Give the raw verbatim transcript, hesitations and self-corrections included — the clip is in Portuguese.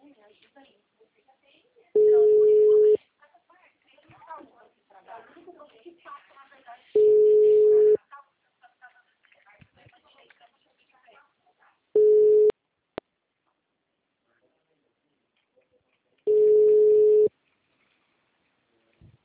Então, por isso, essa parte, ele não está usando esse trabalho.